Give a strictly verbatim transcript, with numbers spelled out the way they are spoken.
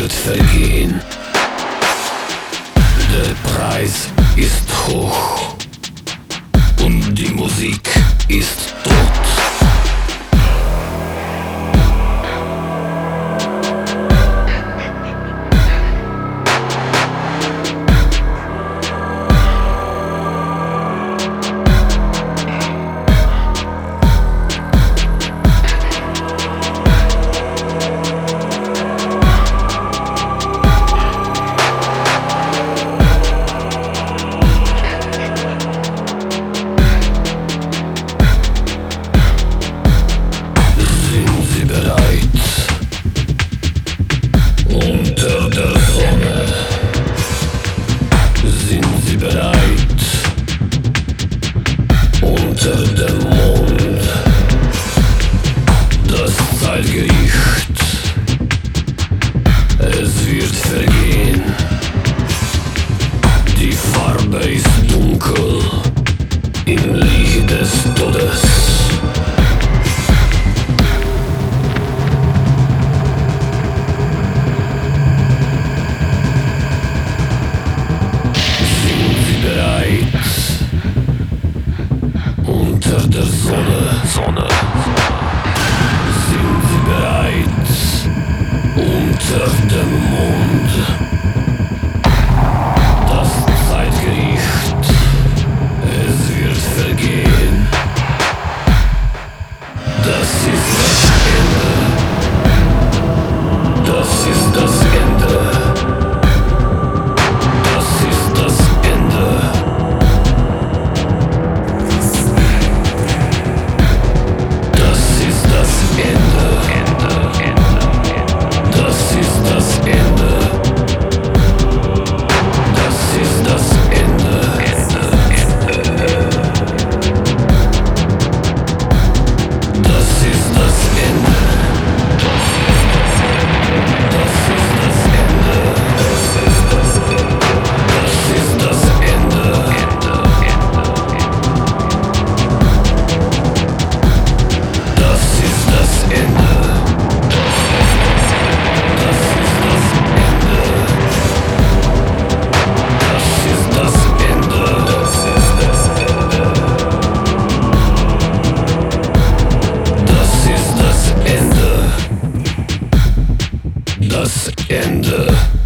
wird vergehen. Der Preis ist hoch und die Musik ist tot. Unter der Sonne sind sie bereit, unter dem Mond das Zeitgericht, es wird vergehen, die Farbe ist dunkel im Licht des Todes. Unter der Sonne, Sonne, sind sie bereit, unter dem Mond das Zeitgericht, es wird vergehen, das ist das Ende, das ist das Ende, das ist das Ende. Das Ende.